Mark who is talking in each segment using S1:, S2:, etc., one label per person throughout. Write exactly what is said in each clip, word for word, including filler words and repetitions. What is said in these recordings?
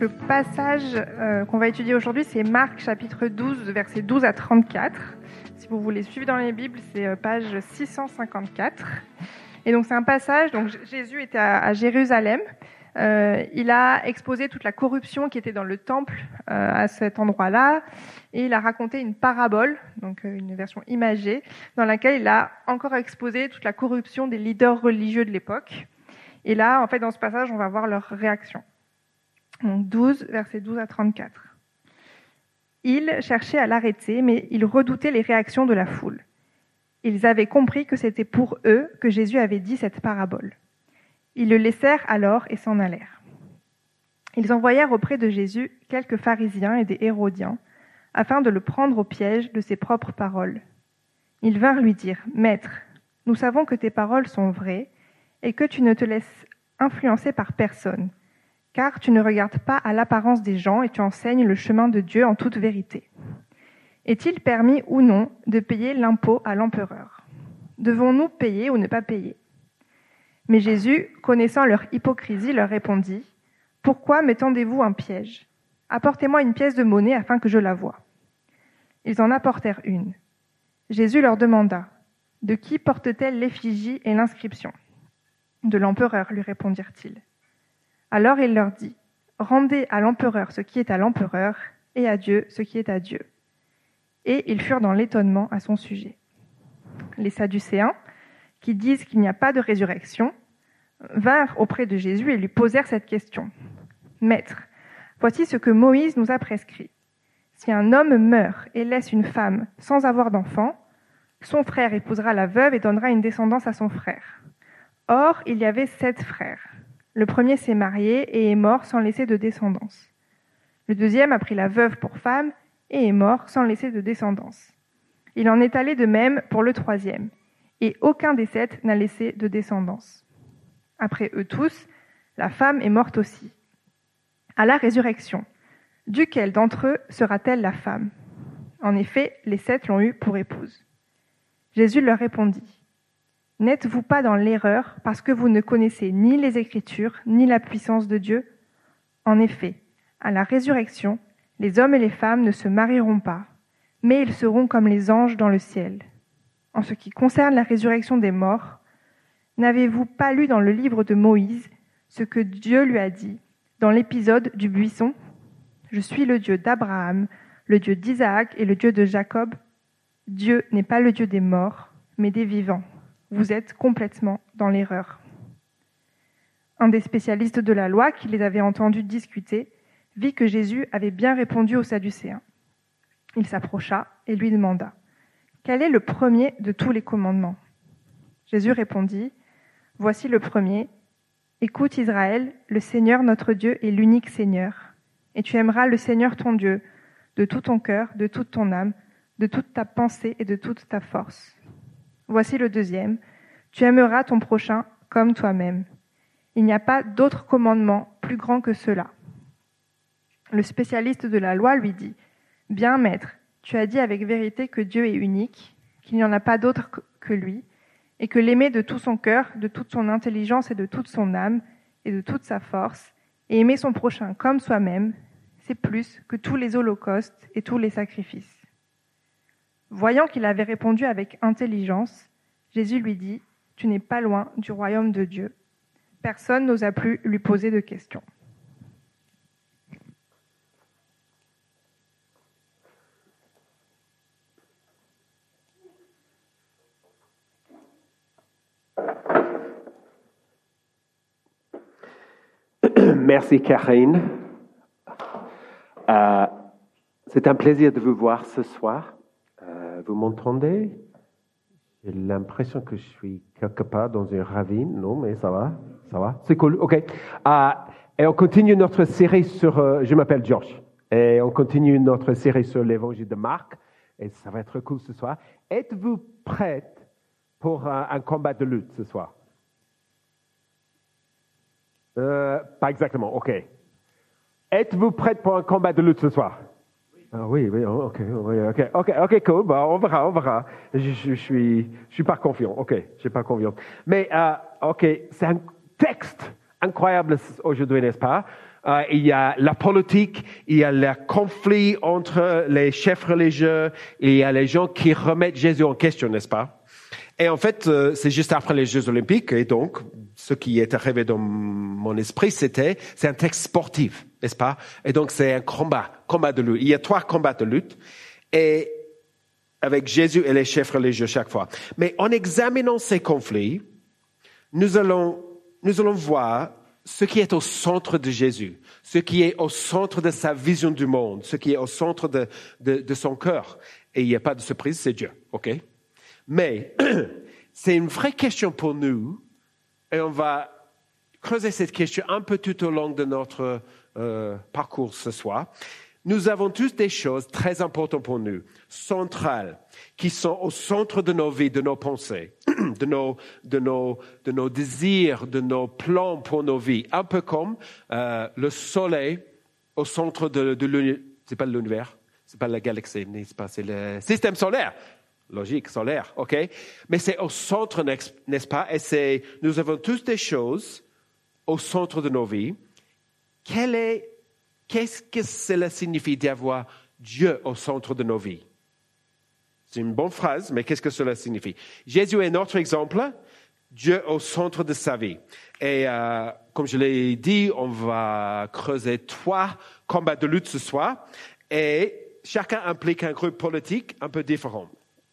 S1: le passage euh, qu'on va étudier aujourd'hui, c'est Marc chapitre douze, versets douze à trente-quatre. Si vous voulez suivre dans les Bibles, c'est euh, page six cent cinquante-quatre. Et donc c'est un passage, donc Jésus était à, à Jérusalem. Euh, il a exposé toute la corruption qui était dans le temple euh, à cet endroit-là, et il a raconté une parabole, donc euh, une version imagée, dans laquelle il a encore exposé toute la corruption des leaders religieux de l'époque. Et là, en fait, dans ce passage, on va voir leur réaction. Donc douze, versets douze à trente-quatre. Ils cherchaient à l'arrêter, mais ils redoutaient les réactions de la foule. Ils avaient compris que c'était pour eux que Jésus avait dit cette parabole. Ils le laissèrent alors et s'en allèrent. Ils envoyèrent auprès de Jésus quelques pharisiens et des Hérodiens, afin de le prendre au piège de ses propres paroles. Ils vinrent lui dire : « Maître, nous savons que tes paroles sont vraies et que tu ne te laisses influencer par personne, car tu ne regardes pas à l'apparence des gens et tu enseignes le chemin de Dieu en toute vérité. Est-il permis ou non de payer l'impôt à l'empereur ? Devons-nous payer ou ne pas payer ? » Mais Jésus, connaissant leur hypocrisie, leur répondit : « Pourquoi me tendez-vous un piège ? Apportez-moi une pièce de monnaie afin que je la voie. » Ils en apportèrent une. Jésus leur demanda : « De qui porte-t-elle l'effigie et l'inscription ? » ?»« De l'empereur, lui répondirent-ils. Alors il leur dit : « Rendez à l'empereur ce qui est à l'empereur, et à Dieu ce qui est à Dieu. » Et ils furent dans l'étonnement à son sujet. Les Sadducéens, qui disent qu'il n'y a pas de résurrection, vinrent auprès de Jésus et lui posèrent cette question. « Maître, voici ce que Moïse nous a prescrit. Si un homme meurt et laisse une femme sans avoir d'enfant, son frère épousera la veuve et donnera une descendance à son frère. Or, il y avait sept frères. Le premier s'est marié et est mort sans laisser de descendance. Le deuxième a pris la veuve pour femme et est mort sans laisser de descendance. Il en est allé de même pour le troisième, et aucun des sept n'a laissé de descendance. Après eux tous, la femme est morte aussi. À la résurrection, duquel d'entre eux sera-t-elle la femme ? En effet, les sept l'ont eue pour épouse. » Jésus leur répondit : « N'êtes-vous pas dans l'erreur parce que vous ne connaissez ni les Écritures, ni la puissance de Dieu ? En effet, à la résurrection, les hommes et les femmes ne se marieront pas, mais ils seront comme les anges dans le ciel. En ce qui concerne la résurrection des morts, n'avez-vous pas lu dans le livre de Moïse ce que Dieu lui a dit dans l'épisode du buisson ? Je suis le Dieu d'Abraham, le Dieu d'Isaac et le Dieu de Jacob. Dieu n'est pas le Dieu des morts, mais des vivants. Vous êtes complètement dans l'erreur. » Un des spécialistes de la loi qui les avait entendus discuter vit que Jésus avait bien répondu aux Sadducéens. Il s'approcha et lui demanda : « Quel est le premier de tous les commandements ? » Jésus répondit : « Voici le premier. Écoute Israël, le Seigneur notre Dieu est l'unique Seigneur. Et tu aimeras le Seigneur ton Dieu de tout ton cœur, de toute ton âme, de toute ta pensée et de toute ta force. Voici le deuxième. Tu aimeras ton prochain comme toi-même. Il n'y a pas d'autre commandement plus grand que cela. » Le spécialiste de la loi lui dit : « Bien, maître, tu as dit avec vérité que Dieu est unique, qu'il n'y en a pas d'autre que lui, et que l'aimer de tout son cœur, de toute son intelligence et de toute son âme, et de toute sa force, et aimer son prochain comme soi-même, c'est plus que tous les holocaustes et tous les sacrifices. » Voyant qu'il avait répondu avec intelligence, Jésus lui dit : « Tu n'es pas loin du royaume de Dieu. » Personne n'osa plus lui poser de questions.
S2: Merci Karine. Euh, c'est un plaisir de vous voir ce soir. Euh, vous m'entendez ? J'ai l'impression que je suis quelque part dans une ravine. Non, mais ça va, ça va. C'est cool, ok. Euh, et on continue notre série sur... Euh, je m'appelle Josh. Et on continue notre série sur l'évangile de Marc. Et ça va être cool ce soir. Êtes-vous prête pour un, un combat de lutte ce soir ? Euh, pas exactement, ok. Êtes-vous prête pour un combat de lutte ce soir ? Ah oui, oui, ok, oui, ok, ok, ok, cool. Bon, on verra, on verra. Je, je, je suis, je suis pas confiant. Ok, je suis pas confiant. Mais euh, ok, c'est un texte incroyable aujourd'hui, n'est-ce pas ? Euh, il y a la politique, il y a le conflit entre les chefs religieux, il y a les gens qui remettent Jésus en question, n'est-ce pas? Et en fait, euh, c'est juste après les Jeux Olympiques, et donc, ce qui est arrivé dans mon esprit, c'était, c'est un texte sportif, n'est-ce pas? Et donc, c'est un combat, combat de lutte. Il y a trois combats de lutte, et avec Jésus et les chefs religieux chaque fois. Mais en examinant ces conflits, nous allons, nous allons voir ce qui est au centre de Jésus, ce qui est au centre de sa vision du monde, ce qui est au centre de, de, de son cœur. Et il n'y a pas de surprise, c'est Dieu, ok? Mais c'est une vraie question pour nous, et on va creuser cette question un peu tout au long de notre euh, parcours ce soir. Nous avons tous des choses très importantes pour nous, centrales, qui sont au centre de nos vies, de nos pensées, de nos, de nos, de nos désirs, de nos plans pour nos vies. Un peu comme euh, le soleil au centre de, de l'univers. C'est pas l'univers, c'est pas la galaxie, c'est pas, c'est le système solaire. Logique, solaire, ok? Mais c'est au centre, n'est-ce pas? Et c'est, nous avons tous des choses au centre de nos vies. Quelle est Qu'est-ce que cela signifie d'avoir Dieu au centre de nos vies? C'est une bonne phrase, mais qu'est-ce que cela signifie? Jésus est notre exemple, Dieu au centre de sa vie. Et euh, comme je l'ai dit, on va creuser trois combats de lutte ce soir, et chacun implique un groupe politique un peu différent.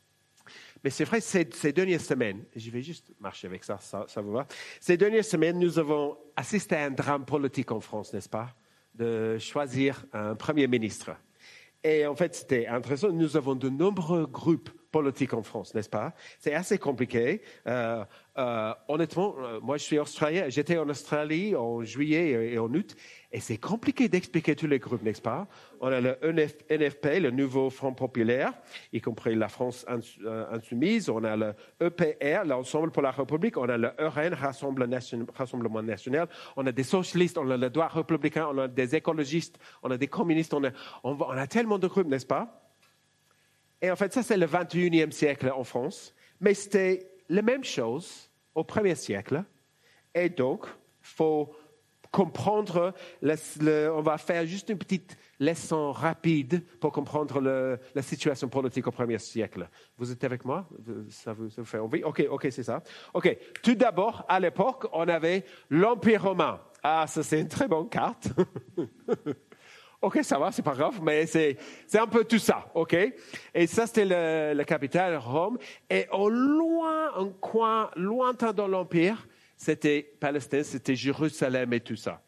S2: Mais c'est vrai, ces, ces dernières semaines, je vais juste marcher avec ça, ça, ça vous va? Ces dernières semaines, nous avons assisté à un drame politique en France, n'est-ce pas? De choisir un premier ministre. Et en fait, c'était intéressant. Nous avons de nombreux groupes politiques en France, n'est-ce pas? C'est assez compliqué. Euh, euh, honnêtement, moi, je suis australien. J'étais en Australie en juillet et en août. Et c'est compliqué d'expliquer tous les groupes, n'est-ce pas? On a le N F P, le Nouveau Front Populaire, y compris la France Insoumise. On a le E P R, l'Ensemble pour la République. On a le E R N, Rassemblement National. On a des socialistes, on a le droit républicain, on a des écologistes, on a des communistes. On a, on, on a tellement de groupes, n'est-ce pas? Et en fait, ça, c'est le vingt et unième siècle en France. Mais c'était la même chose au premier siècle. Et donc, il faut comprendre, le, le, on va faire juste une petite leçon rapide pour comprendre le, la situation politique au premier siècle. Vous êtes avec moi? Ça vous, ça vous fait envie? Ok, ok, c'est ça. Ok. Tout d'abord, à l'époque, on avait l'Empire romain. Ah, ça, c'est une très bonne carte. Ok, ça va, c'est pas grave, mais c'est, c'est un peu tout ça, ok? Et ça, c'était le, la capitale, Rome. Et au loin, un coin lointain dans l'Empire, c'était Palestine, c'était Jérusalem et tout ça.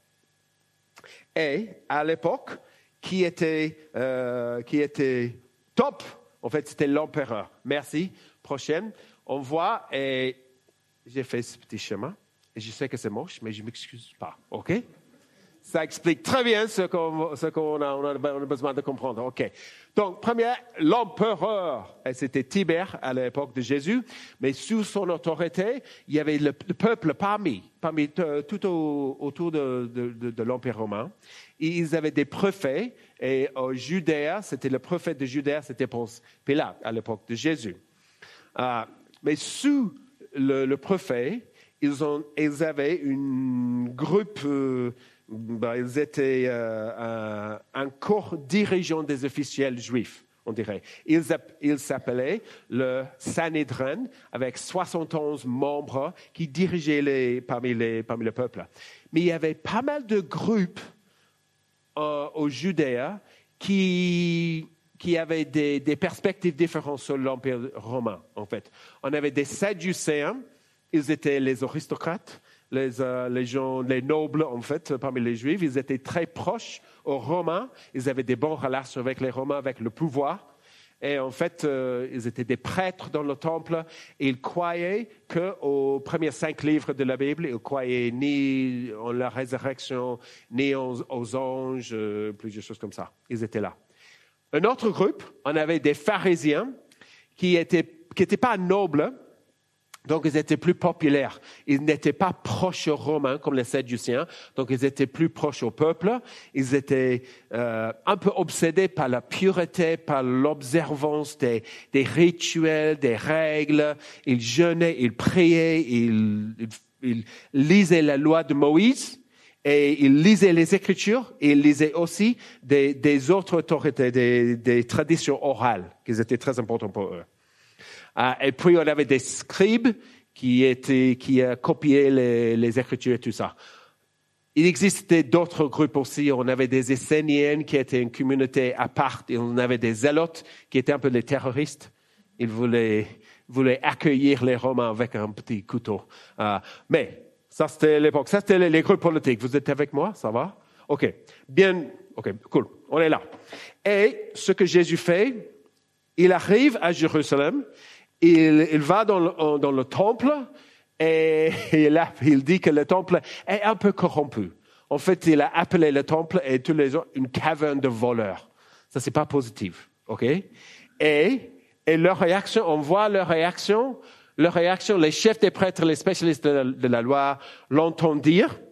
S2: Et à l'époque, qui était, euh, qui était top, en fait, c'était l'empereur. Merci. Prochaine, on voit, et j'ai fait ce petit chemin, et je sais que c'est moche, mais je ne m'excuse pas, ok? Ça explique très bien ce qu'on, ce qu'on a, on a besoin de comprendre. OK. Donc, première, l'empereur, et c'était Tibère à l'époque de Jésus, mais sous son autorité, il y avait le, le peuple parmi, parmi tout au, autour de, de, de, de l'Empire romain. Et ils avaient des préfets, et au Judée, c'était le prophète de Judée, c'était Ponce Pilate à l'époque de Jésus. Euh, mais sous le, le préfet, ils, ont, ils avaient un groupe... Euh, Ben, ils étaient euh, un, un corps dirigeant des officiels juifs, on dirait. Ils, ils s'appelaient le Sanhédrin, avec soixante et onze membres qui dirigeaient les, parmi, les, parmi le peuple. Mais il y avait pas mal de groupes euh, au Judée qui, qui avaient des, des perspectives différentes sur l'Empire romain, en fait. On avait des Sadducéens, ils étaient les aristocrates. Les, euh, les gens, les nobles, en fait, parmi les Juifs, ils étaient très proches aux Romains. Ils avaient des bonnes relations avec les Romains, avec le pouvoir. Et en fait, euh, ils étaient des prêtres dans le temple. Et ils croyaient qu'aux premiers cinq livres de la Bible, ils croyaient ni en la résurrection, ni aux, aux anges, euh, plusieurs choses comme ça. Ils étaient là. Un autre groupe, on avait des pharisiens qui étaient, qui n'étaient pas nobles. Donc, ils étaient plus populaires. Ils n'étaient pas proches aux Romains comme les Sadducéens. Donc, ils étaient plus proches au peuple. Ils étaient euh, un peu obsédés par la pureté, par l'observance des, des rituels, des règles. Ils jeûnaient, ils priaient, ils, ils, ils lisaient la loi de Moïse. Et ils lisaient les Écritures et ils lisaient aussi des, des autres autorités, des, des traditions orales qui étaient très importantes pour eux. Euh, et puis on avait des scribes qui étaient qui euh, copiaient les, les Écritures et tout ça. Il existait d'autres groupes aussi. On avait des Esséniennes qui étaient une communauté à part. Et on avait des Zélotes qui étaient un peu des terroristes. Ils voulaient, voulaient accueillir les Romains avec un petit couteau. Euh, mais ça, c'était l'époque. Ça, c'était les, les groupes politiques. Vous êtes avec moi? Ça va? OK. Bien. OK, cool. On est là. Et ce que Jésus fait, il arrive à Jérusalem. Il, il va dans le, dans le temple. Et, et là, il dit que le temple est un peu corrompu. En fait, il a appelé le temple et tous les autres une caverne de voleurs. Ça, c'est pas positif, ok? Et, et leur réaction, on voit leur réaction. Leur réaction, les chefs des prêtres, les spécialistes de la, de la loi l'entendent dire.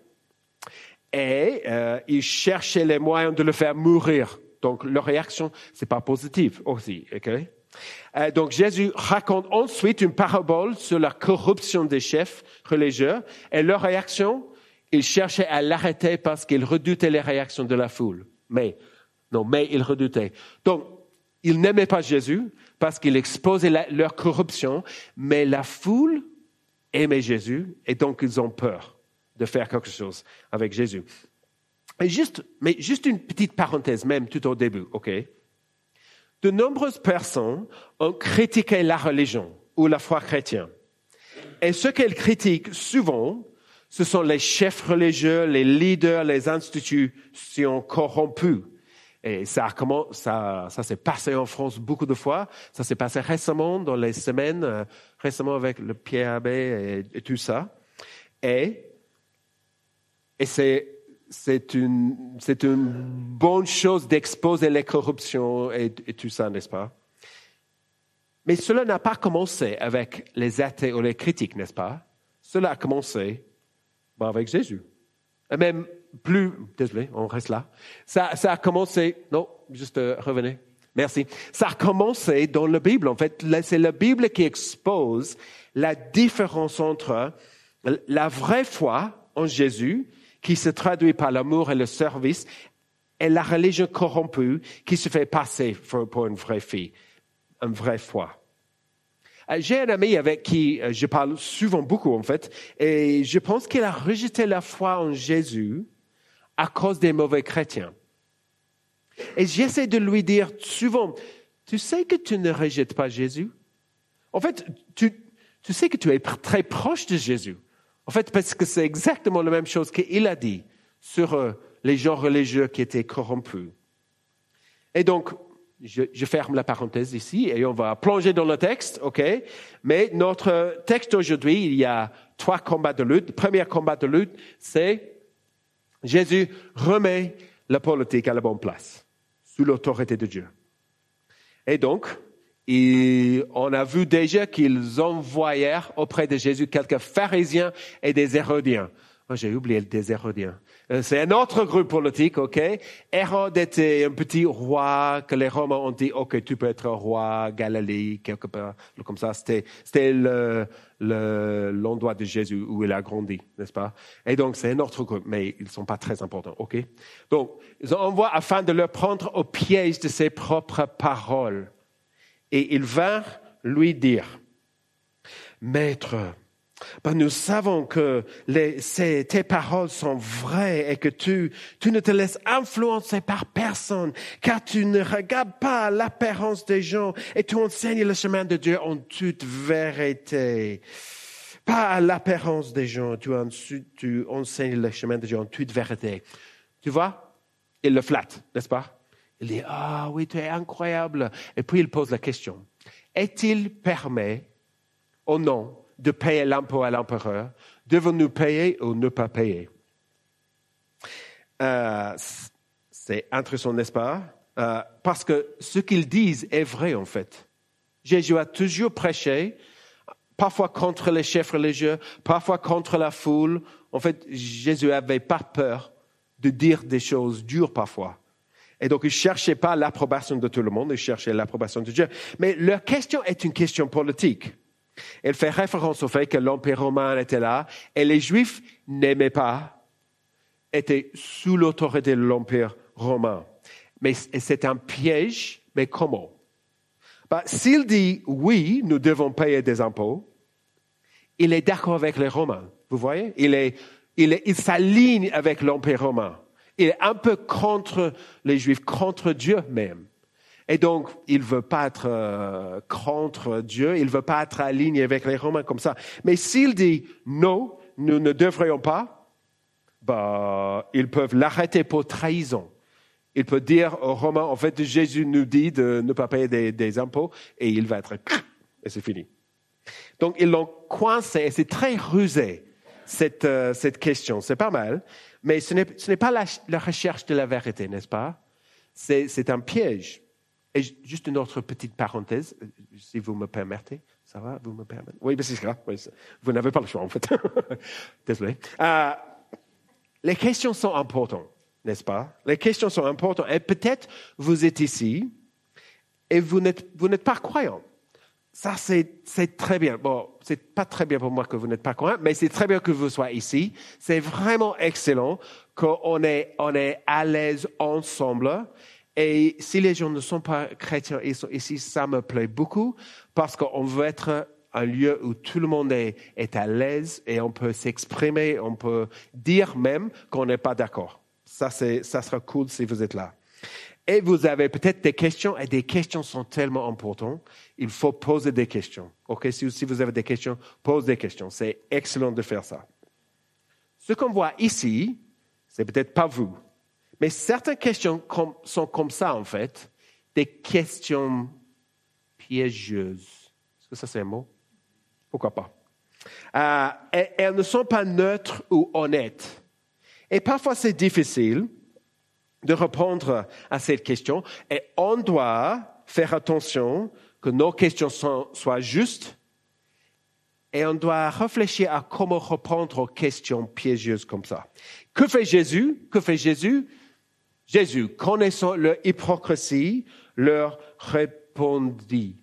S2: Et euh, ils cherchaient les moyens de le faire mourir. Donc, leur réaction, c'est pas positif aussi, ok? Euh, donc Jésus raconte ensuite une parabole sur la corruption des chefs religieux et leur réaction, ils cherchaient à l'arrêter parce qu'ils redoutaient les réactions de la foule. Mais, non, mais ils redoutaient. Donc, ils n'aimaient pas Jésus parce qu'il exposait la, leur corruption, mais la foule aimait Jésus et donc ils ont peur de faire quelque chose avec Jésus. Et juste, mais juste une petite parenthèse même tout au début, ok? De nombreuses personnes ont critiqué la religion ou la foi chrétienne. Et ce qu'elles critiquent souvent, ce sont les chefs religieux, les leaders, les institutions corrompues. Et ça, comment, ça, ça s'est passé en France beaucoup de fois. Ça s'est passé récemment, dans les semaines, euh, récemment avec le Pierre Abbé et, et tout ça. Et, et c'est... C'est une, c'est une bonne chose d'exposer les corruptions et, et tout ça, n'est-ce pas? Mais cela n'a pas commencé avec les athées ou les critiques, n'est-ce pas? Cela a commencé bon, avec Jésus. Et même plus, désolé, on reste là. Ça, ça a commencé, non, juste euh, revenez. Merci. Ça a commencé dans la Bible. En fait, c'est la Bible qui expose la différence entre la vraie foi en Jésus, qui se traduit par l'amour et le service, et la religion corrompue qui se fait passer pour une vraie fille, une vraie foi. J'ai un ami avec qui je parle souvent beaucoup, en fait, et je pense qu'il a rejeté la foi en Jésus à cause des mauvais chrétiens. Et j'essaie de lui dire souvent, tu sais que tu ne rejettes pas Jésus? En fait, tu, tu sais que tu es très proche de Jésus. En fait, parce que c'est exactement la même chose qu'il a dit sur euh, les gens religieux qui étaient corrompus. Et donc, je, je ferme la parenthèse ici et on va plonger dans le texte, ok? Mais notre texte aujourd'hui, il y a trois combats de lutte. Le premier combat de lutte, c'est Jésus remet la politique à la bonne place, sous l'autorité de Dieu. Et donc, Et on a vu déjà qu'ils envoyèrent auprès de Jésus quelques pharisiens et des hérodiens. Oh, j'ai oublié des hérodiens. C'est un autre groupe politique, ok? Hérode était un petit roi que les Romains ont dit, ok, tu peux être roi, Galilée, quelque part, comme ça. C'était, c'était le, le, l'endroit de Jésus où il a grandi, n'est-ce pas? Et donc, c'est un autre groupe, mais ils ne sont pas très importants, ok? Donc, ils envoient afin de leur prendre au piège de ses propres paroles. Et ils vinrent lui dire, « Maître, ben nous savons que les, ces, tes paroles sont vraies et que tu, tu ne te laisses influencer par personne, car tu ne regardes pas l'apparence des gens et tu enseignes le chemin de Dieu en toute vérité. Pas à l'apparence des gens, tu, tu enseignes le chemin de Dieu en toute vérité. » Tu vois, il le flatte, n'est-ce pas? Il dit, ah oui, tu es incroyable. Et puis il pose la question, est-il permis ou non de payer l'impôt à l'empereur? Devons-nous payer ou ne pas payer? euh, C'est intéressant, n'est-ce pas? euh, Parce que ce qu'ils disent est vrai en fait. Jésus a toujours prêché, parfois contre les chefs religieux, parfois contre la foule. En fait, Jésus n'avait pas peur de dire des choses dures parfois. Et donc, ils ne cherchaient pas l'approbation de tout le monde, ils cherchaient l'approbation de Dieu. Mais leur question est une question politique. Elle fait référence au fait que l'Empire romain était là et les Juifs n'aimaient pas était sous l'autorité de l'Empire romain. Mais c'est un piège, mais comment? Ben, s'il dit oui, nous devons payer des impôts, il est d'accord avec les Romains. Vous voyez? Il est, il est, il s'aligne avec l'Empire romain. Il est un peu contre les Juifs, contre Dieu même. Et donc, il ne veut pas être euh, contre Dieu, il ne veut pas être aligné avec les Romains comme ça. Mais s'il dit non, nous ne devrions pas, bah, ils peuvent l'arrêter pour trahison. Il peut dire aux Romains, en fait, Jésus nous dit de ne pas payer des, des impôts, et il va être... Et c'est fini. Donc, ils l'ont coincé, et c'est très rusé, cette, euh, cette question. C'est pas mal, mais ce n'est, ce n'est pas la, la recherche de la vérité, n'est-ce pas? C'est, c'est un piège. Et juste une autre petite parenthèse, si vous me permettez. Ça va, vous me permettez? Oui, mais c'est grave. Oui, vous n'avez pas le choix, en fait. Désolé. Euh, les questions sont importantes, n'est-ce pas? Les questions sont importantes. Et peut-être vous êtes ici et vous n'êtes, vous n'êtes pas croyant. Ça, c'est, c'est très bien. Bon, c'est pas très bien pour moi que vous n'êtes pas croyant, mais c'est très bien que vous soyez ici. C'est vraiment excellent qu'on est, on est à l'aise ensemble. Et si les gens ne sont pas chrétiens, ils sont ici, ça me plaît beaucoup parce qu'on veut être un lieu où tout le monde est, est à l'aise et on peut s'exprimer, on peut dire même qu'on n'est pas d'accord. Ça, c'est, ça sera cool si vous êtes là. Et vous avez peut-être des questions, et des questions sont tellement importantes. Il faut poser des questions. Ok, si, si vous avez des questions, posez des questions. C'est excellent de faire ça. Ce qu'on voit ici, c'est peut-être pas vous, mais certaines questions com- sont comme ça, en fait, des questions piégeuses. Est-ce que ça, c'est un mot? Pourquoi pas? Euh, et, elles ne sont pas neutres ou honnêtes. Et parfois, c'est difficile de répondre à cette question. Et on doit faire attention que nos questions sont, soient justes. Et on doit réfléchir à comment répondre aux questions piégeuses comme ça. Que fait Jésus? Que fait Jésus? Jésus, connaissant leur hypocrisie, leur répondit.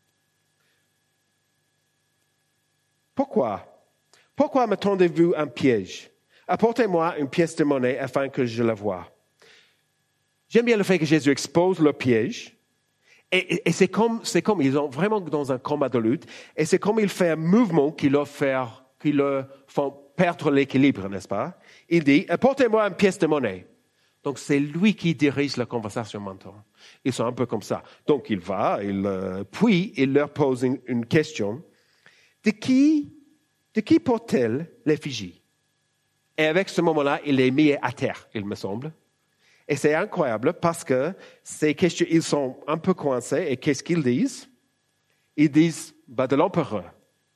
S2: Pourquoi? Pourquoi m'attendez-vous un piège? Apportez-moi une pièce de monnaie afin que je la voie. J'aime bien le fait que Jésus expose le piège. Et, et, et c'est comme, c'est comme, ils sont vraiment dans un combat de lutte. Et c'est comme il fait un mouvement qui leur fait, qui leur font perdre l'équilibre, n'est-ce pas? Il dit, apportez-moi une pièce de monnaie. Donc, c'est lui qui dirige la conversation maintenant. Ils sont un peu comme ça. Donc, il va, il, euh, puis il leur pose une, une question. De qui, de qui porte-t-elle l'effigie? Et avec ce moment-là, il est mis à terre, il me semble. Et c'est incroyable parce que ces questions, ils sont un peu coincés. Et qu'est-ce qu'ils disent? Ils disent, bah, de l'empereur.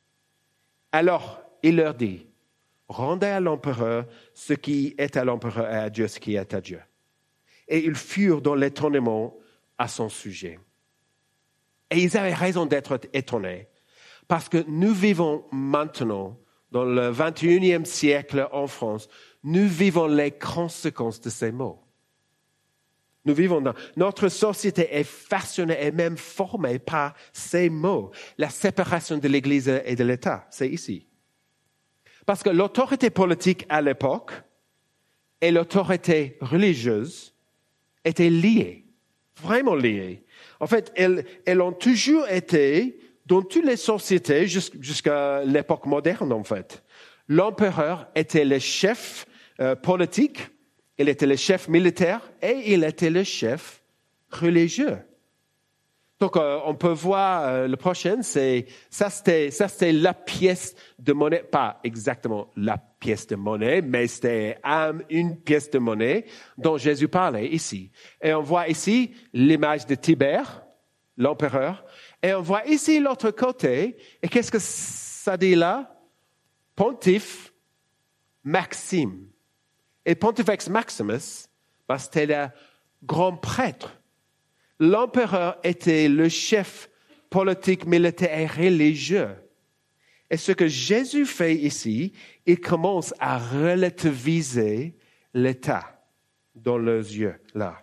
S2: Alors, il leur dit, rendez à l'empereur ce qui est à l'empereur et à Dieu ce qui est à Dieu. Et ils furent dans l'étonnement à son sujet. Et ils avaient raison d'être étonnés parce que nous vivons maintenant, dans le vingt et unième siècle en France, nous vivons les conséquences de ces mots. Nous vivons dans... Notre société est façonnée et même formée par ces mots. La séparation de l'Église et de l'État, c'est ici. Parce que l'autorité politique à l'époque et l'autorité religieuse étaient liées, vraiment liées. En fait, elles, elles ont toujours été dans toutes les sociétés jusqu'à l'époque moderne, en fait. L'empereur était le chef euh, politique, il était le chef militaire et il était le chef religieux. Donc, euh, on peut voir euh, le prochain, c'est ça, c'était ça, c'était la pièce de monnaie, pas exactement la pièce de monnaie, mais c'était um, une pièce de monnaie dont Jésus parlait ici. Et on voit ici l'image de Tibère, l'empereur, et on voit ici l'autre côté. Et qu'est-ce que ça dit là? Pontife Maxime. Et Pontifex Maximus, bah, c'était le grand prêtre. L'empereur était le chef politique, militaire et religieux. Et ce que Jésus fait ici, il commence à relativiser l'État dans leurs yeux, là.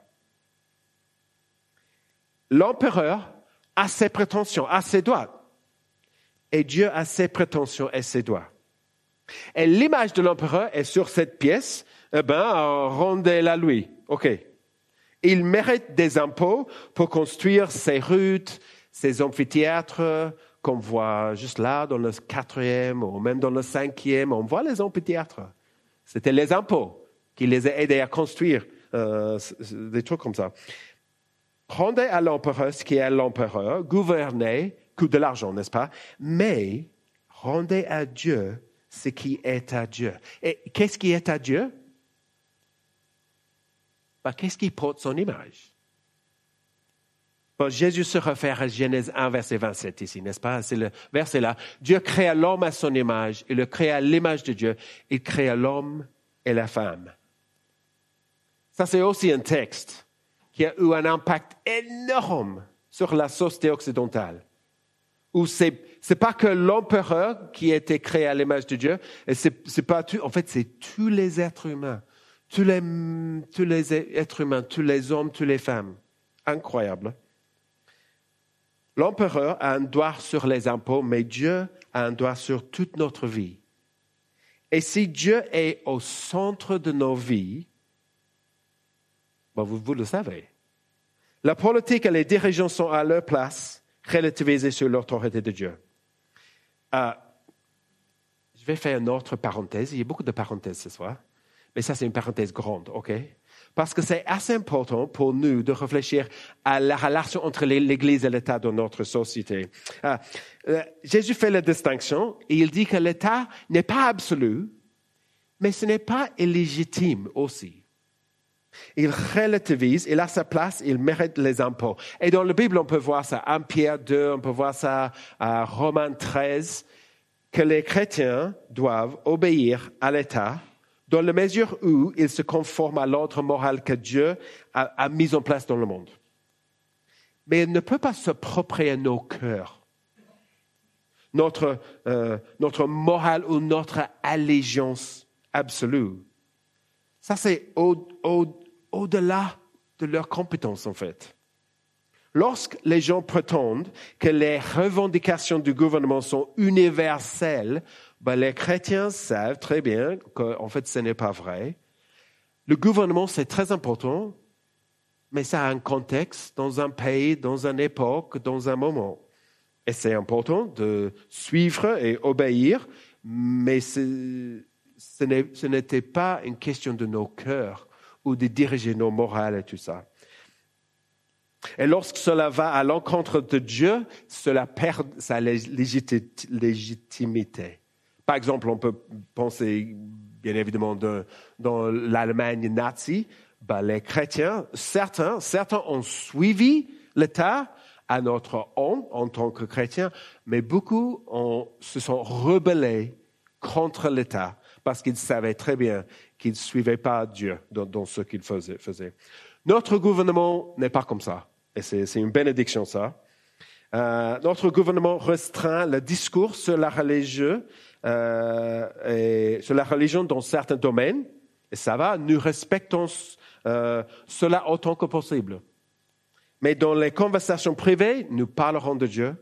S2: L'empereur a ses prétentions, a ses droits. Et Dieu a ses prétentions et ses droits. Et l'image de l'empereur est sur cette pièce. Eh bien, rendez-la lui. OK. Il mérite des impôts pour construire ses routes, ses amphithéâtres, qu'on voit juste là, dans le quatrième ou même dans le cinquième. On voit les amphithéâtres. C'était les impôts qui les a aidés à construire euh, des trucs comme ça. Rendez à l'empereur ce qui est à l'empereur, gouvernez, coûte de l'argent, n'est-ce pas? Mais rendez à Dieu ce qui est à Dieu. Et qu'est-ce qui est à Dieu? Ben, qu'est-ce qui porte son image? Bon, Jésus se réfère à Genèse un, verset vingt-sept ici, n'est-ce pas? C'est le verset là. Dieu créa l'homme à son image. Il le créa à l'image de Dieu. Il créa l'homme et la femme. Ça, c'est aussi un texte qui a eu un impact énorme sur la société occidentale. Où c'est, c'est pas que l'empereur qui a été créé à l'image de Dieu, et c'est, c'est pas tout, en fait, c'est tous les êtres humains. Tous les, tous les êtres humains, tous les hommes, toutes les femmes. Incroyable. L'empereur a un droit sur les impôts, mais Dieu a un droit sur toute notre vie. Et si Dieu est au centre de nos vies, bon, vous, vous le savez. La politique et les dirigeants sont à leur place, relativisés sur l'autorité de Dieu. Euh, je vais faire une autre parenthèse. Il y a beaucoup de parenthèses ce soir. Mais ça, c'est une parenthèse grande, OK? Parce que c'est assez important pour nous de réfléchir à la relation entre l'Église et l'État dans notre société. Euh, euh, Jésus fait la distinction et il dit que l'État n'est pas absolu, mais ce n'est pas illégitime aussi. Il relativise, il a sa place, il mérite les impôts. Et dans la Bible, on peut voir ça à Pierre deux, on peut voir ça à Romains treize, que les chrétiens doivent obéir à l'État dans la mesure où ils se conforment à l'ordre moral que Dieu a, a mis en place dans le monde. Mais il ne peut pas s'approprier nos cœurs, notre, euh, notre morale ou notre allégeance absolue. Ça, c'est au, au, au-delà de leurs compétences, en fait. Lorsque les gens prétendent que les revendications du gouvernement sont universelles, ben les chrétiens savent très bien qu'en fait, ce n'est pas vrai. Le gouvernement, c'est très important, mais ça a un contexte dans un pays, dans une époque, dans un moment. Et c'est important de suivre et obéir, mais c'est, ce, n'est, ce n'était pas une question de nos cœurs ou de diriger nos morales et tout ça. Et lorsque cela va à l'encontre de Dieu, cela perd sa légitimité. Par exemple, on peut penser, bien évidemment, de, dans l'Allemagne nazie, ben, les chrétiens, certains, certains ont suivi l'État à notre honte en tant que chrétiens, mais beaucoup ont, se sont rebellés contre l'État parce qu'ils savaient très bien qu'ils ne suivaient pas Dieu dans, dans ce qu'ils faisaient, faisaient. Notre gouvernement n'est pas comme ça. Et c'est, c'est une bénédiction, ça. Euh, notre gouvernement restreint le discours sur la religion, euh, et sur la religion dans certains domaines. Et ça va, nous respectons euh, cela autant que possible. Mais dans les conversations privées, nous parlerons de Dieu.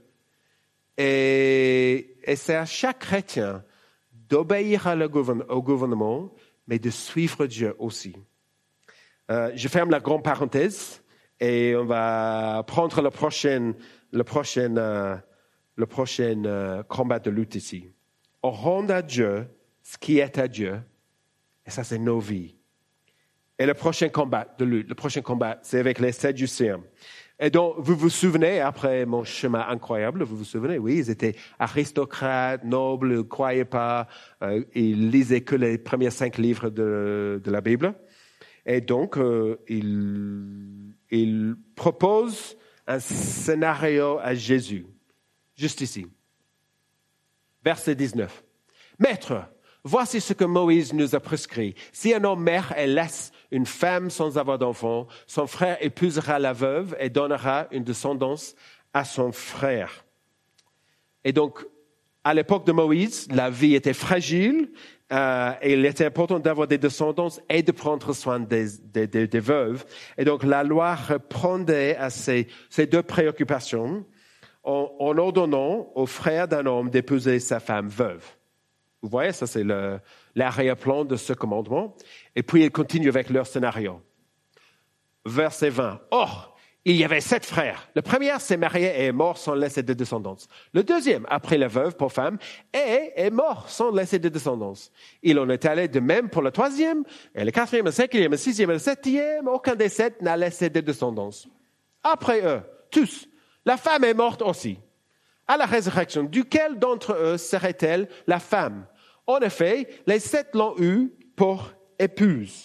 S2: Et, et c'est à chaque chrétien d'obéir à le gouverne, au gouvernement, mais de suivre Dieu aussi. Euh, je ferme la grande parenthèse. Et on va prendre le prochain, le prochain, euh, le prochain euh, combat de lutte ici. On rend à Dieu ce qui est à Dieu, et ça, c'est nos vies. Et le prochain combat de lutte, le prochain combat, c'est avec les Sadducéens. Et donc, vous vous souvenez, après mon chemin incroyable, vous vous souvenez, oui, ils étaient aristocrates, nobles, ils ne croyaient pas, euh, ils lisaient que les premiers cinq livres de, de la Bible. Et donc, euh, ils, ils proposent un scénario à Jésus, juste ici. Verset dix-neuf. Maître, voici ce que Moïse nous a prescrit. Si un homme meurt et laisse une femme sans avoir d'enfant, son frère épousera la veuve et donnera une descendance à son frère. Et donc, à l'époque de Moïse, la vie était fragile. Euh, et il était important d'avoir des descendants et de prendre soin des, des, des, des veuves. Et donc, la loi répondait à ces, ces deux préoccupations en, en ordonnant au frère d'un homme d'épouser sa femme veuve. Vous voyez, ça c'est le, l'arrière-plan de ce commandement. Et puis, il continue avec leur scénario. Verset vingt. Or, il y avait sept frères. Le premier s'est marié et est mort sans laisser de descendance. Le deuxième, après la veuve pour femme, est, est mort sans laisser de descendance. Il en est allé de même pour le troisième, et le quatrième, le cinquième, le sixième et le septième. Aucun des sept n'a laissé de descendance. Après eux, tous, la femme est morte aussi. À la résurrection, duquel d'entre eux serait-elle la femme? En effet, les sept l'ont eue pour épouse.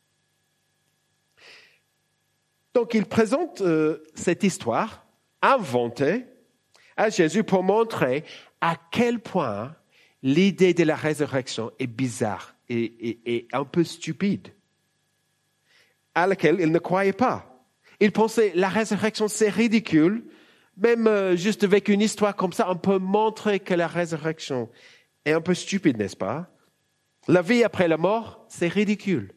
S2: Donc, il présente euh, cette histoire inventée à Jésus pour montrer à quel point l'idée de la résurrection est bizarre et, et, et un peu stupide, à laquelle il ne croyait pas. Il pensait la résurrection, c'est ridicule. Même euh, juste avec une histoire comme ça, on peut montrer que la résurrection est un peu stupide, n'est-ce pas? La vie après la mort, c'est ridicule.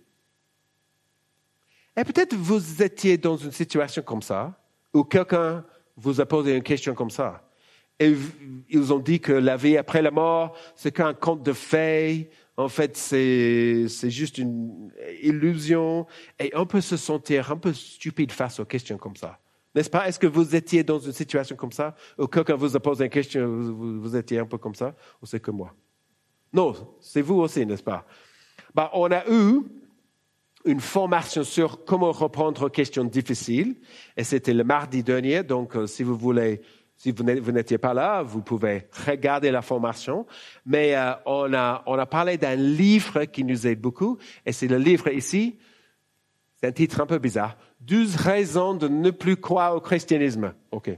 S2: Et peut-être vous étiez dans une situation comme ça, où quelqu'un vous a posé une question comme ça. Et ils ont dit que la vie après la mort, c'est qu'un conte de fées. En fait, c'est, c'est juste une illusion. Et on peut se sentir un peu stupide face aux questions comme ça. N'est-ce pas? Est-ce que vous étiez dans une situation comme ça, où quelqu'un vous a posé une question, vous, vous, vous étiez un peu comme ça, ou c'est que moi? Non, c'est vous aussi, n'est-ce pas? Ben, on a eu une formation sur comment répondre aux questions difficiles, et c'était le mardi dernier, donc euh, si vous voulez, si vous n'étiez pas là, vous pouvez regarder la formation, mais euh, on a, on a parlé d'un livre qui nous aide beaucoup, et c'est le livre ici, c'est un titre un peu bizarre, douze raisons de ne plus croire au christianisme. OK.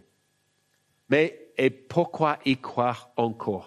S2: Mais, et pourquoi y croire encore?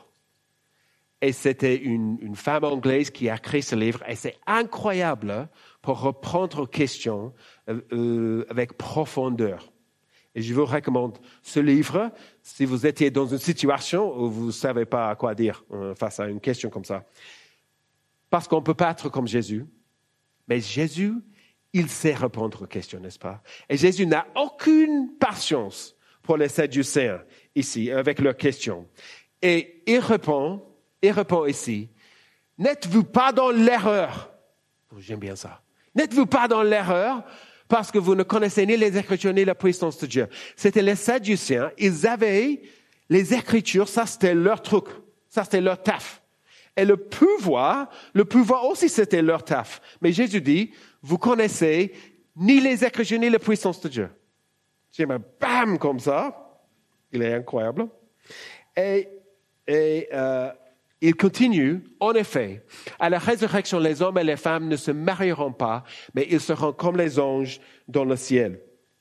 S2: Et c'était une, une femme anglaise qui a écrit ce livre, et c'est incroyable pour répondre aux questions euh, euh, avec profondeur. Et je vous recommande ce livre si vous étiez dans une situation où vous ne savez pas quoi dire euh, face à une question comme ça. Parce qu'on ne peut pas être comme Jésus, mais Jésus, il sait répondre aux questions, n'est-ce pas? Et Jésus n'a aucune patience pour les Sadducéens ici, avec leurs questions. Et il répond, il répond ici, n'êtes-vous pas dans l'erreur? Oh, j'aime bien ça. N'êtes-vous pas dans l'erreur parce que vous ne connaissez ni les Écritures ni la puissance de Dieu? C'était les Sadducéens, ils avaient les Écritures, ça c'était leur truc, ça c'était leur taf. Et le pouvoir, le pouvoir aussi c'était leur taf. Mais Jésus dit, vous connaissez ni les Écritures ni la puissance de Dieu. J'ai mis bam comme ça, il est incroyable. Et, et euh, il continue, en effet, à la résurrection, les hommes et les femmes ne se marieront pas, mais ils seront comme les anges dans le ciel.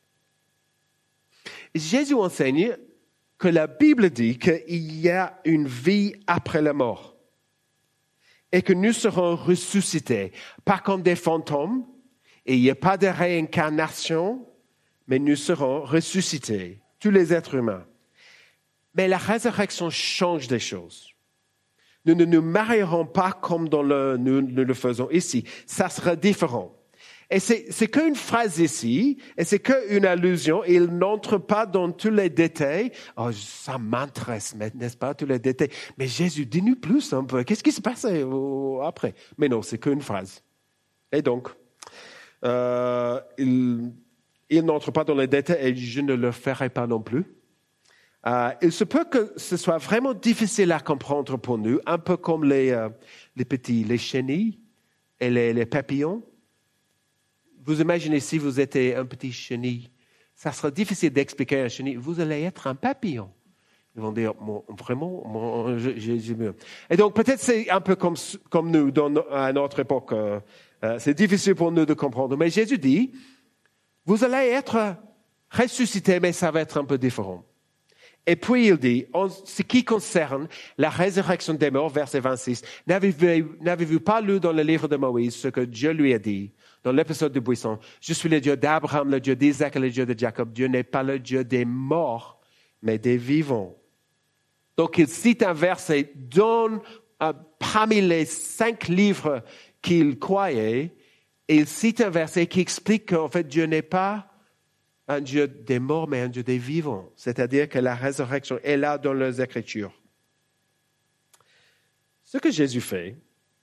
S2: Jésus enseigne que la Bible dit qu'il y a une vie après la mort et que nous serons ressuscités, pas comme des fantômes, et il n'y a pas de réincarnation, mais nous serons ressuscités, tous les êtres humains. Mais la résurrection change des choses. Nous ne nous marierons pas comme dans le, nous, nous le faisons ici. Ça sera différent. Et c'est, c'est qu'une phrase ici, et c'est qu'une allusion, et il n'entre pas dans tous les détails. Oh, ça m'intéresse, n'est-ce pas, tous les détails. Mais Jésus, dis-nous plus un peu. Qu'est-ce qui se passe après? Mais non, c'est qu'une phrase. Et donc, euh, il, il n'entre pas dans les détails, et je ne le ferai pas non plus. Euh, il se peut que ce soit vraiment difficile à comprendre pour nous, un peu comme les, euh, les petits, les chenilles et les, les papillons. Vous imaginez si vous étiez un petit chenille, ça sera difficile d'expliquer à un chenille, vous allez être un papillon. Ils vont dire, bon, vraiment, bon, j'ai, j'ai mieux. Et donc peut-être c'est un peu comme, comme nous dans, à notre époque. Euh, euh, c'est difficile pour nous de comprendre. Mais Jésus dit, vous allez être ressuscités, mais ça va être un peu différent. Et puis il dit, en ce qui concerne la résurrection des morts, verset vingt-six, n'avez-vous, n'avez-vous pas lu dans le livre de Moïse ce que Dieu lui a dit dans l'épisode du buisson? Je suis le Dieu d'Abraham, le Dieu d'Isaac et le Dieu de Jacob. Dieu n'est pas le Dieu des morts, mais des vivants. Donc il cite un verset dans, euh, parmi les cinq livres qu'il croyait, et il cite un verset qui explique qu'en fait Dieu n'est pas un Dieu des morts, mais un Dieu des vivants. C'est-à-dire que la résurrection est là dans les Écritures. Ce que Jésus fait,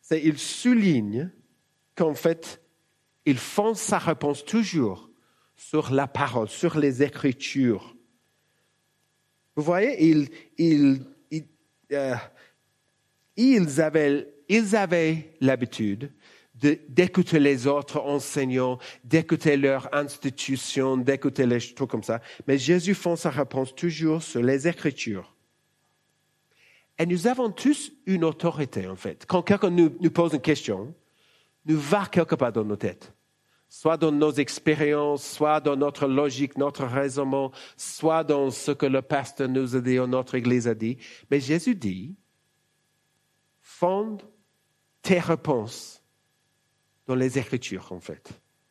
S2: c'est qu'il souligne qu'en fait, il fonde sa réponse toujours sur la parole, sur les Écritures. Vous voyez, ils, ils, ils, euh, ils avaient, ils avaient l'habitude de, d'écouter les autres enseignants, d'écouter leur institution, d'écouter les trucs comme ça. Mais Jésus fonde sa réponse toujours sur les Écritures. Et nous avons tous une autorité, en fait. Quand quelqu'un nous, nous pose une question, nous va quelque part dans nos têtes. Soit dans nos expériences, soit dans notre logique, notre raisonnement, soit dans ce que le pasteur nous a dit ou notre Église a dit. Mais Jésus dit, fonde tes réponses dans les Écritures, en fait.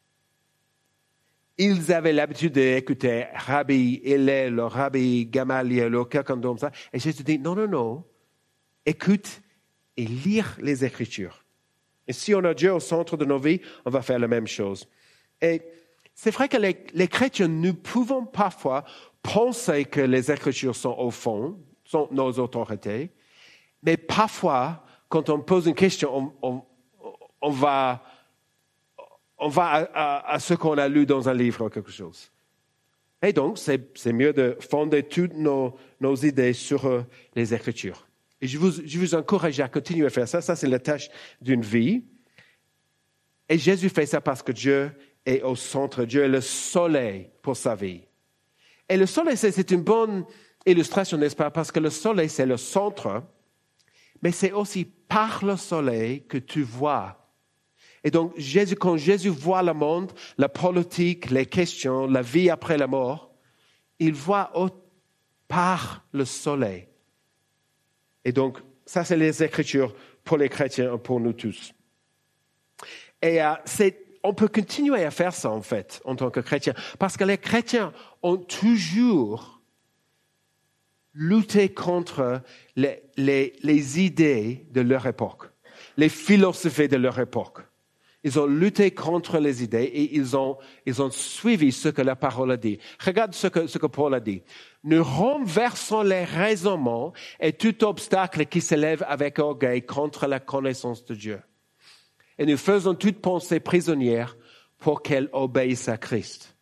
S2: Ils avaient l'habitude d'écouter Rabbi Hillel, le Rabbi Gamaliel, ou quelqu'un comme ça. Et Jésus dit, non, non, non, écoute et lire les Écritures. Et si on a Dieu au centre de nos vies, on va faire la même chose. Et c'est vrai que les, les chrétiens, nous pouvons parfois penser que les Écritures sont au fond, sont nos autorités, mais parfois, quand on pose une question, on, on, on va, on va à, à, à ce qu'on a lu dans un livre ou quelque chose. Et donc, c'est, c'est mieux de fonder toutes nos, nos idées sur euh, les Écritures. Et je vous, je vous encourage à continuer à faire ça. Ça, c'est la tâche d'une vie. Et Jésus fait ça parce que Dieu est au centre. Dieu est le soleil pour sa vie. Et le soleil, c'est, c'est une bonne illustration, n'est-ce pas? Parce que le soleil, c'est le centre. Mais c'est aussi par le soleil que tu vois. Et donc, Jésus, quand Jésus voit le monde, la politique, les questions, la vie après la mort, il voit au, par le soleil. Et donc, ça, c'est les Écritures pour les chrétiens, pour nous tous. Et euh, c'est, on peut continuer à faire ça, en fait, en tant que chrétiens, parce que les chrétiens ont toujours lutté contre les, les, les idées de leur époque, les philosophies de leur époque. Ils ont lutté contre les idées et ils ont, ils ont suivi ce que la parole a dit. Regarde ce que, ce que Paul a dit. Nous renversons les raisonnements et tout obstacle qui s'élève avec orgueil contre la connaissance de Dieu. Et nous faisons toute pensée prisonnière pour qu'elle obéisse à Christ.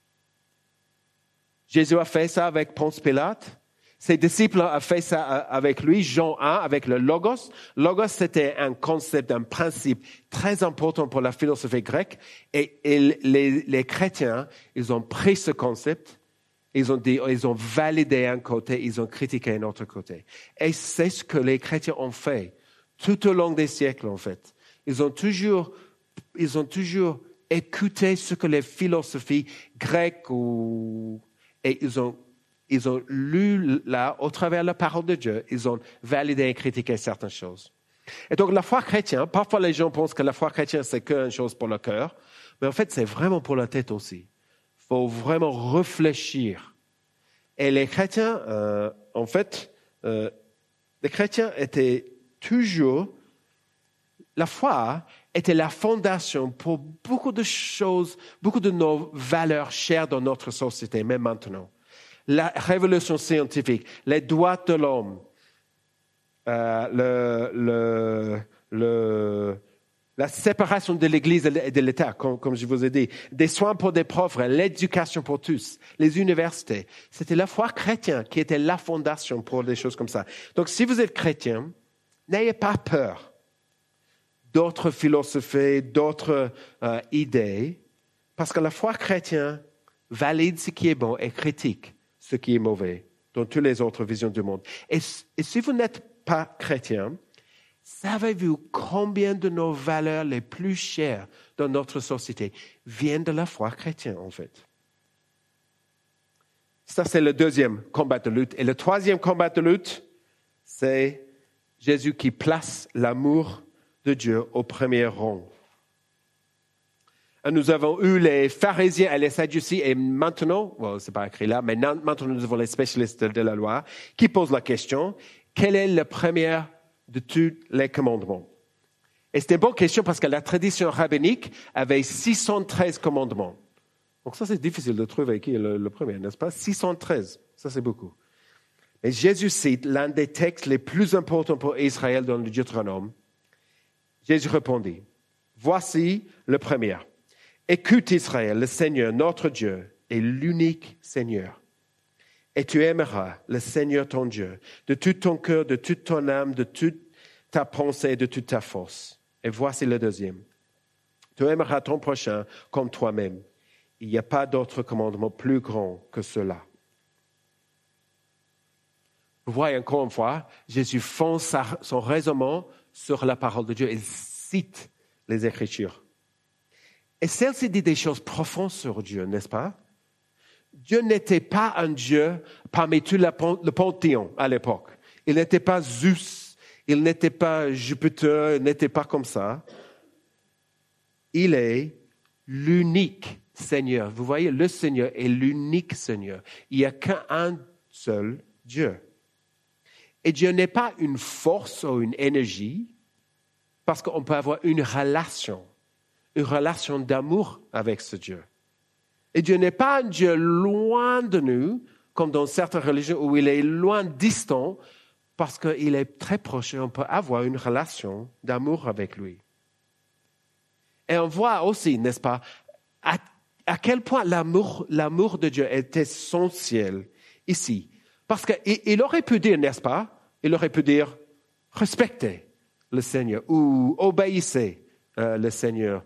S2: Jésus a fait ça avec Ponce Pilate. Ses disciples ont fait ça avec lui, Jean un, avec le logos. Logos, c'était un concept, un principe très important pour la philosophie grecque. Et, et les, les chrétiens, ils ont pris ce concept, ils ont dit, ils ont validé un côté, ils ont critiqué un autre côté. Et c'est ce que les chrétiens ont fait tout au long des siècles, en fait. Ils ont toujours, ils ont toujours écouté ce que les philosophies grecques ou, et ils ont Ils ont lu là, au travers de la parole de Dieu, ils ont validé et critiqué certaines choses. Et donc, la foi chrétienne, parfois les gens pensent que la foi chrétienne, c'est qu'une chose pour le cœur, mais en fait, c'est vraiment pour la tête aussi. Il faut vraiment réfléchir. Et les chrétiens, euh, en fait, euh, les chrétiens étaient toujours, la foi était la fondation pour beaucoup de choses, beaucoup de nos valeurs chères dans notre société, même maintenant. La révolution scientifique, les droits de l'homme, euh, le, le, le, la séparation de l'Église et de l'État, comme, comme je vous ai dit, des soins pour des pauvres, l'éducation pour tous, les universités. C'était la foi chrétienne qui était la fondation pour des choses comme ça. Donc, si vous êtes chrétien, n'ayez pas peur d'autres philosophies, d'autres euh, idées, parce que la foi chrétienne valide ce qui est bon et critique ce qui est mauvais dans toutes les autres visions du monde. Et, et si vous n'êtes pas chrétien, savez-vous combien de nos valeurs les plus chères dans notre société viennent de la foi chrétienne, en fait? Ça, c'est le deuxième combat de lutte. Et le troisième combat de lutte, c'est Jésus qui place l'amour de Dieu au premier rang. Nous avons eu les pharisiens et les sadduciens et maintenant, well, c'est pas écrit là, mais maintenant nous avons les spécialistes de la loi qui posent la question, quel est le premier de tous les commandements? Et c'est une bonne question parce que la tradition rabbinique avait six cent treize commandements. Donc ça, c'est difficile de trouver qui est le, le premier, n'est-ce pas? six cent treize, ça c'est beaucoup. Et Jésus cite l'un des textes les plus importants pour Israël dans le Deutéronome. Jésus répondit, « Voici le premier. Écoute Israël, le Seigneur, notre Dieu, est l'unique Seigneur. Et tu aimeras le Seigneur ton Dieu de tout ton cœur, de toute ton âme, de toute ta pensée et de toute ta force. » Et voici le deuxième. « Tu aimeras ton prochain comme toi-même. Il n'y a pas d'autre commandement plus grand que cela. » Vous voyez encore une fois, Jésus fonde sa, son raisonnement sur la parole de Dieu. Il cite les Écritures. Et celle-ci dit des choses profondes sur Dieu, n'est-ce pas? Dieu n'était pas un Dieu parmi tout le panthéon à l'époque. Il n'était pas Zeus, il n'était pas Jupiter, il n'était pas comme ça. Il est l'unique Seigneur. Vous voyez, le Seigneur est l'unique Seigneur. Il n'y a qu'un seul Dieu. Et Dieu n'est pas une force ou une énergie, parce qu'on peut avoir une relation, une relation d'amour avec ce Dieu. Et Dieu n'est pas un Dieu loin de nous, comme dans certaines religions où il est loin, distant, parce qu'il est très proche et on peut avoir une relation d'amour avec lui. Et on voit aussi, n'est-ce pas, à, à quel point l'amour, l'amour de Dieu est essentiel ici. Parce qu'il aurait pu dire, n'est-ce pas, il aurait pu dire, respectez le Seigneur, ou obéissez euh, le Seigneur,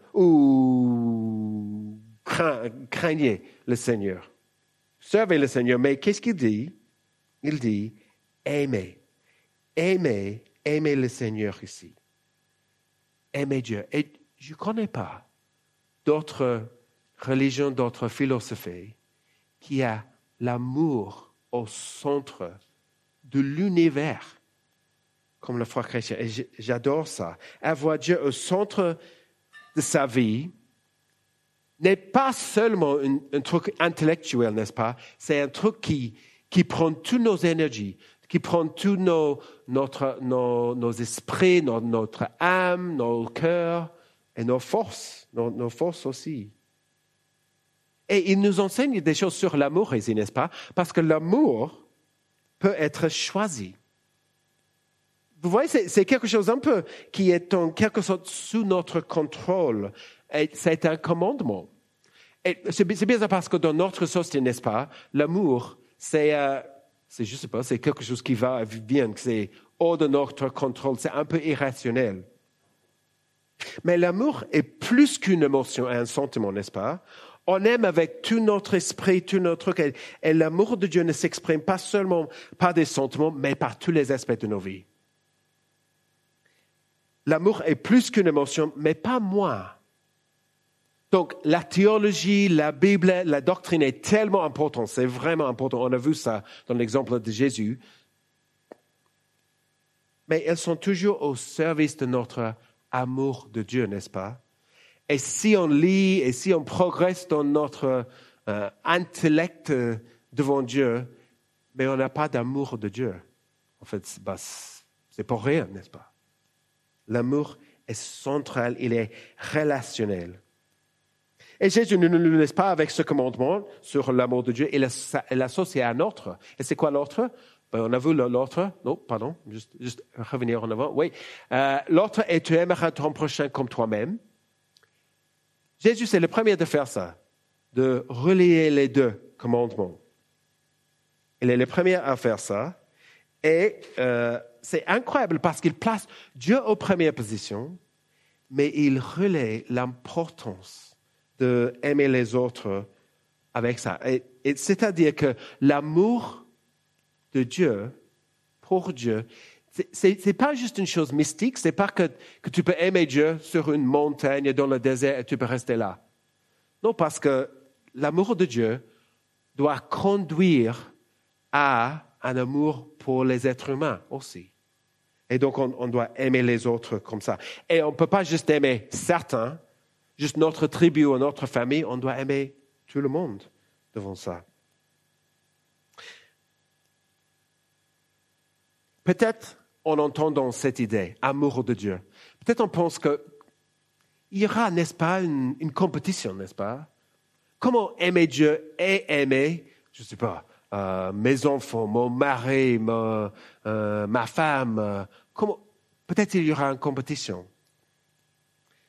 S2: ou crains, craignez le Seigneur. Servez le Seigneur, mais qu'est-ce qu'il dit? Il dit, aimez, aimez, aimez le Seigneur ici. Aimez Dieu. Et je ne connais pas d'autres religions, d'autres philosophies qui a l'amour au centre de l'univers, comme le frère chrétien. Et j'adore ça. Avoir Dieu au centre de sa vie n'est pas seulement un, un truc intellectuel, n'est-ce pas? C'est un truc qui, qui prend toutes nos énergies, qui prend tous nos, notre, nos, nos esprits, nos, notre âme, nos cœurs et nos forces, nos, nos forces aussi. Et il nous enseigne des choses sur l'amour ici, n'est-ce pas? Parce que l'amour peut être choisi. Vous voyez, c'est, c'est quelque chose un peu qui est en quelque sorte sous notre contrôle. Et c'est un commandement. Et c'est, c'est bien ça parce que dans notre société, n'est-ce pas, l'amour, c'est, euh, c'est, je sais pas, c'est quelque chose qui va, vient, c'est hors de notre contrôle, c'est un peu irrationnel. Mais l'amour est plus qu'une émotion et un sentiment, n'est-ce pas? On aime avec tout notre esprit, tout notre cœur. Et l'amour de Dieu ne s'exprime pas seulement par des sentiments, mais par tous les aspects de nos vies. L'amour est plus qu'une émotion, mais pas moins. Donc, la théologie, la Bible, la doctrine est tellement importante. C'est vraiment important. On a vu ça dans l'exemple de Jésus. Mais elles sont toujours au service de notre amour de Dieu, n'est-ce pas? Et si on lit et si on progresse dans notre euh, intellect euh, devant Dieu, mais on n'a pas d'amour de Dieu. En fait, c'est, bah, c'est pour rien, n'est-ce pas? L'amour est central, il est relationnel. Et Jésus ne nous laisse pas avec ce commandement sur l'amour de Dieu, il l'associe à un autre. Et c'est quoi l'autre? Ben, on a vu l'autre. Non, pardon, juste, juste revenir en avant. Oui, euh, l'autre est tu aimeras ton prochain comme toi-même. Jésus, c'est le premier de faire ça, de relier les deux commandements. Il est le premier à faire ça. Et euh, c'est incroyable parce qu'il place Dieu aux premières positions, mais il relaie l'importance d'aimer les autres avec ça. Et, et c'est-à-dire que l'amour de Dieu, pour Dieu, c'est, c'est pas juste une chose mystique, c'est pas que, que tu peux aimer Dieu sur une montagne dans le désert et tu peux rester là. Non, parce que l'amour de Dieu doit conduire à un amour pour les êtres humains aussi. Et donc, on, on doit aimer les autres comme ça. Et on ne peut pas juste aimer certains, juste notre tribu ou notre famille, on doit aimer tout le monde devant ça. Peut-être en entendant cette idée, amour de Dieu, peut-être on pense qu'il y aura, n'est-ce pas, une, une compétition, n'est-ce pas? Comment aimer Dieu et aimer, je ne sais pas, euh, mes enfants, mon mari, ma, euh, ma femme, euh, comment, peut-être il y aura une compétition.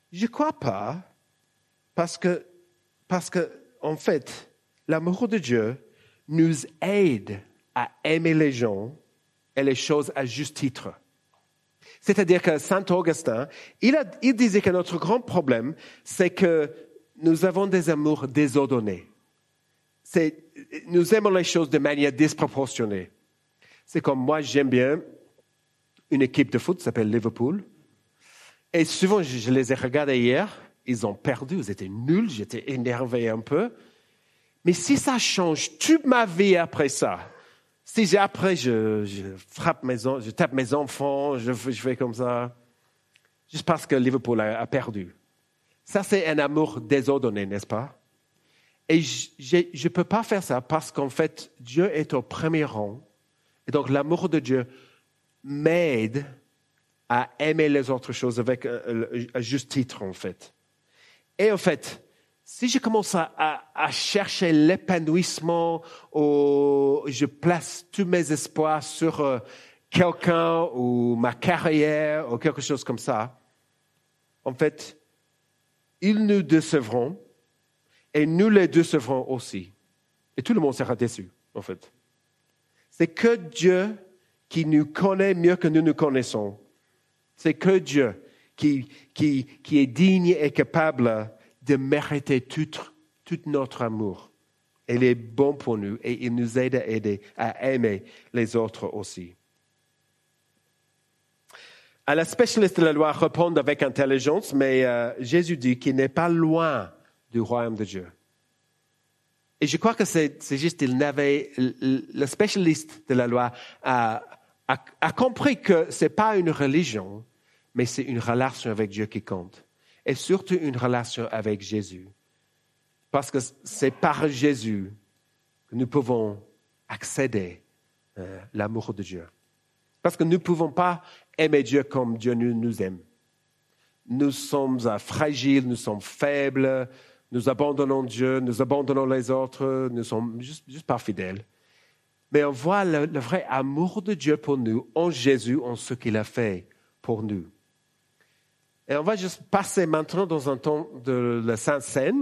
S2: Je ne crois pas, parce que, parce que, en fait, l'amour de Dieu nous aide à aimer les gens et les choses à juste titre. C'est-à-dire que Saint Augustin, il, a, il disait que notre grand problème, c'est que nous avons des amours désordonnés. C'est, nous aimons les choses de manière disproportionnée. C'est comme moi, j'aime bien une équipe de foot qui s'appelle Liverpool. Et souvent, je, je les ai regardés hier. Ils ont perdu, ils étaient nuls, j'étais énervé un peu. Mais si ça change toute ma vie après ça, si après je, je frappe mes, je tape mes enfants, je, je fais comme ça, juste parce que Liverpool a, a perdu. Ça, c'est un amour désordonné, n'est-ce pas? Et je ne peux pas faire ça parce qu'en fait, Dieu est au premier rang. Et donc, l'amour de Dieu m'aide à aimer les autres choses avec un, un juste titre, en fait. Et en fait, si je commence à, à, à chercher l'épanouissement, ou je place tous mes espoirs sur euh, quelqu'un ou ma carrière ou quelque chose comme ça, en fait, ils nous décevront et nous les décevrons aussi. Et tout le monde sera déçu, en fait. C'est que Dieu qui nous connaît mieux que nous nous connaissons. C'est que Dieu qui, qui, qui est digne et capable de mériter tout, tout notre amour. Il est bon pour nous et il nous aide à, aider, à aimer les autres aussi. À la spécialiste de la loi répondre avec intelligence, mais euh, Jésus dit qu'il n'est pas loin du royaume de Dieu. Et je crois que c'est, c'est juste qu'il n'avait, le spécialiste de la loi a, a, a compris que ce n'est pas une religion, mais c'est une relation avec Dieu qui compte. Et surtout une relation avec Jésus. Parce que c'est par Jésus que nous pouvons accéder à euh, l'amour de Dieu. Parce que nous ne pouvons pas aimer Dieu comme Dieu nous, nous aime. Nous sommes euh, fragiles, nous sommes faibles, nous abandonnons Dieu, nous abandonnons les autres, nous sommes juste, juste pas fidèles. Mais on voit le, le vrai amour de Dieu pour nous en Jésus, en ce qu'il a fait pour nous. Et on va juste passer maintenant dans un temps de la Sainte Seine.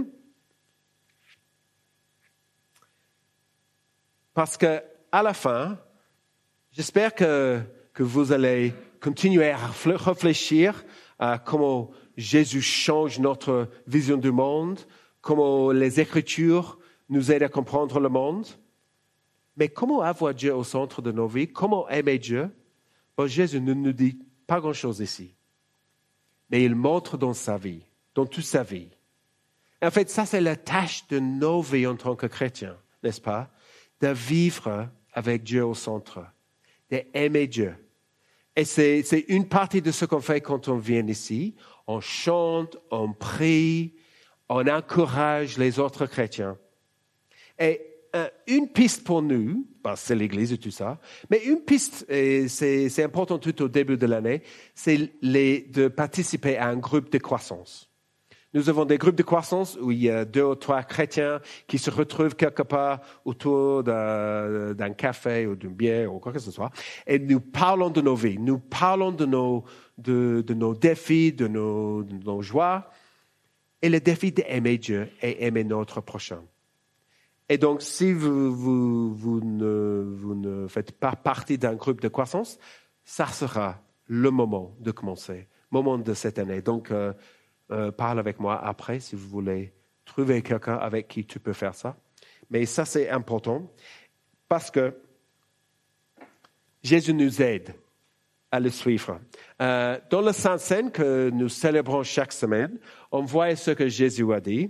S2: Parce qu'à la fin, j'espère que, que vous allez continuer à réfléchir à comment Jésus change notre vision du monde, comment les Écritures nous aident à comprendre le monde. Mais comment avoir Dieu au centre de nos vies? Comment aimer Dieu? Bon, Jésus ne nous dit pas grand-chose ici. Mais il montre dans sa vie, dans toute sa vie. En fait, ça, c'est la tâche de nos vies en tant que chrétiens, n'est-ce pas? De vivre avec Dieu au centre, d'aimer Dieu. Et c'est, c'est une partie de ce qu'on fait quand on vient ici. On chante, on prie, on encourage les autres chrétiens. Et euh, une piste pour nous, parce que c'est l'Église et tout ça, mais une piste, et c'est, c'est important tout au début de l'année, c'est les, de participer à un groupe de croissance. Nous avons des groupes de croissance où il y a deux ou trois chrétiens qui se retrouvent quelque part autour d'un, d'un café ou d'une bière ou quoi que ce soit. Et nous parlons de nos vies, nous parlons de nos, de, de nos défis, de nos, de nos joies. Et le défi d'aimer Dieu et aimer notre prochain. Et donc, si vous, vous, vous, ne, vous ne faites pas partie d'un groupe de croissance, ça sera le moment de commencer, le moment de cette année. Donc, euh, Euh, parle avec moi après si vous voulez trouver quelqu'un avec qui tu peux faire ça. Mais ça, c'est important parce que Jésus nous aide à le suivre. Euh, dans la Sainte Seine que nous célébrons chaque semaine, on voit ce que Jésus a dit.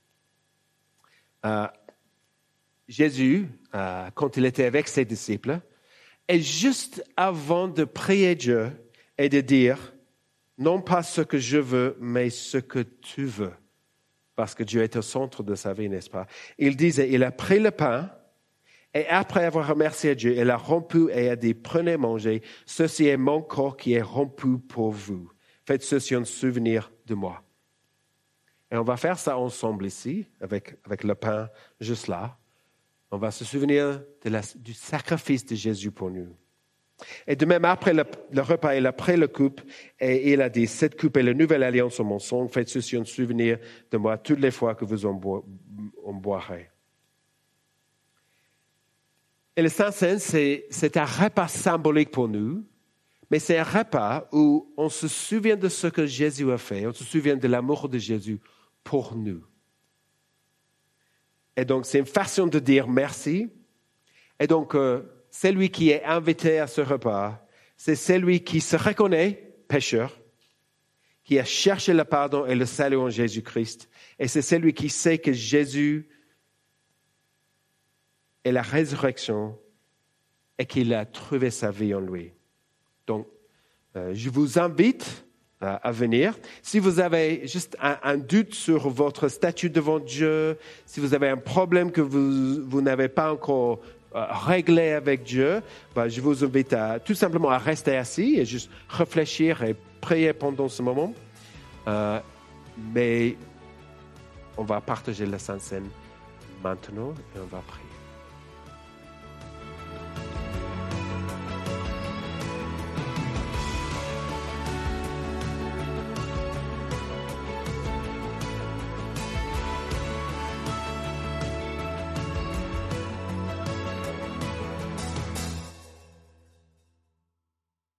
S2: Euh, Jésus, euh, quand il était avec ses disciples, et juste avant de prier Dieu et de dire non pas ce que je veux, mais ce que tu veux. Parce que Dieu est au centre de sa vie, n'est-ce pas? Il disait, il a pris le pain, et après avoir remercié Dieu, il a rompu et a dit, prenez, mangez, ceci est mon corps qui est rompu pour vous. Faites ceci en souvenir de moi. Et on va faire ça ensemble ici, avec, avec le pain juste là. On va se souvenir de la, du sacrifice de Jésus pour nous. Et de même, après le, le repas, il a pris la coupe et il a dit, cette coupe est la nouvelle alliance en mon sang. Faites ceci en souvenir de moi toutes les fois que vous en, bo- en boirez. Et le Saint-Seine, c'est, c'est un repas symbolique pour nous, mais c'est un repas où on se souvient de ce que Jésus a fait, on se souvient de l'amour de Jésus pour nous. Et donc, c'est une façon de dire merci. Et donc, euh, celui qui est invité à ce repas, c'est celui qui se reconnaît pécheur, qui a cherché le pardon et le salut en Jésus-Christ. Et c'est celui qui sait que Jésus est la résurrection et qu'il a trouvé sa vie en lui. Donc, euh, je vous invite euh, à venir. Si vous avez juste un, un doute sur votre statut devant Dieu, si vous avez un problème que vous, vous n'avez pas encore réglé avec Dieu, ben, je vous invite à, tout simplement à rester assis et juste réfléchir et prier pendant ce moment. Euh, mais on va partager la Sainte Seine maintenant et on va prier.